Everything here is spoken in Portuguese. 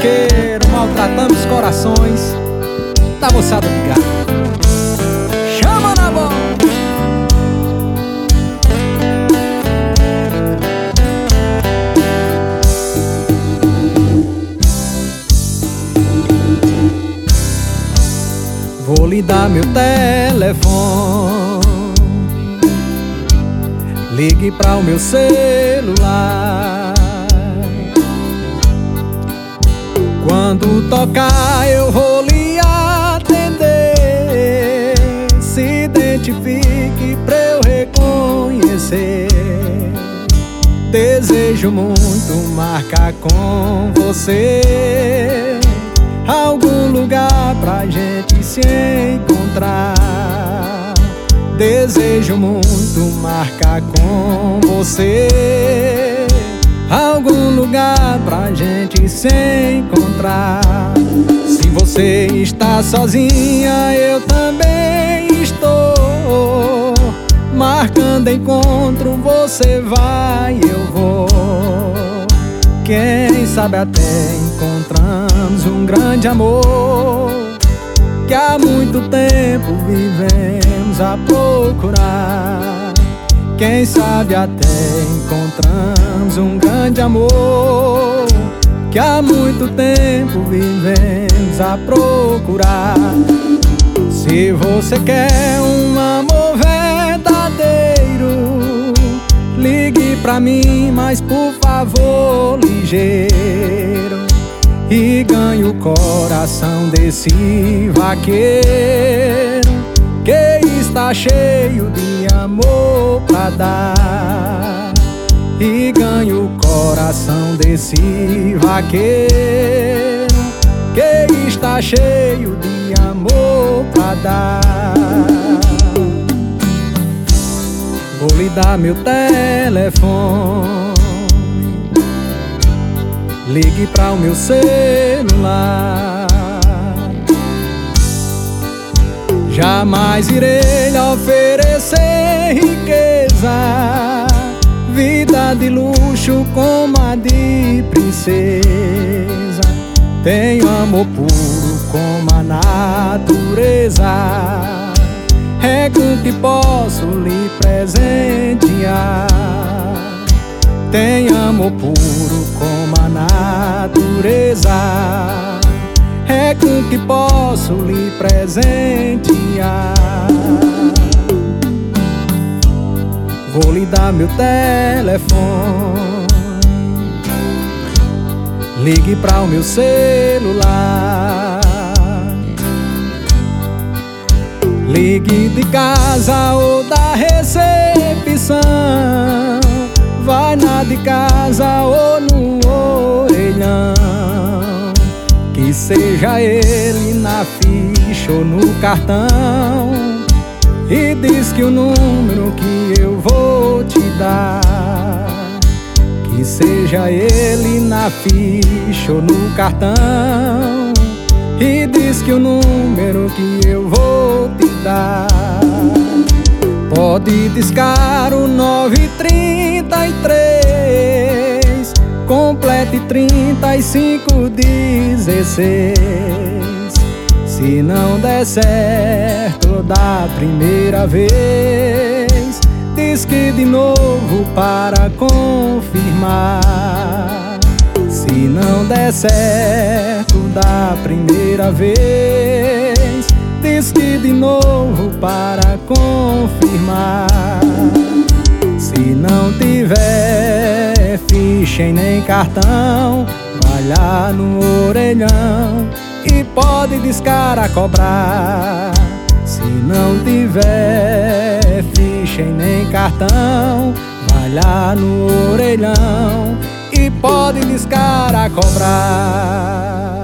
cheiro maltratando os corações da moçada ligada. Chama na bola! Vou lhe dar meu telefone, ligue para o meu celular. Quando tocar eu vou lhe atender. Se identifique pra eu reconhecer. Desejo muito marcar com você algum lugar pra gente se encontrar. Desejo muito marcar com você algum lugar pra gente se encontrar. Se você está sozinha, eu também estou. Marcando encontro, você vai, eu vou. Quem sabe até encontramos um grande amor que há muito tempo vivemos a procurar. Quem sabe até encontramos um grande amor que há muito tempo vivemos a procurar. Se você quer um amor verdadeiro, ligue pra mim, mas por favor ligeiro, e ganhe o coração desse vaqueiro que está cheio de amor pra dar. E ganhe o coração desse vaqueiro que está cheio de amor pra dar. Vou lhe dar meu telefone, ligue para o meu celular. Jamais irei lhe oferecer riqueza, vida de luxo como a de princesa. Tenho amor puro como a natureza, é com que posso lhe presentear. Tenho amor puro como a natureza, é com que posso lhe presentear. Vou lhe dar meu telefone, ligue para o meu celular. Ligue de casa ou da recepção, vai na de casa ou no orelhão. Que seja ele na ficha ou no cartão, e diz que o número que eu vou te dar. Que seja ele na ficha ou no cartão, e diz que o número que eu vou te dar. Pode discar o 933, complete 3516. Se não der certo da primeira vez, diz que de novo para confirmar. Se não der certo da primeira vez, diz que de novo para confirmar. Se não tiver ficha e nem cartão, vai lá no orelhão e pode discar a cobrar. Se não tiver ficha e nem cartão, vai lá no orelhão e pode discar a cobrar.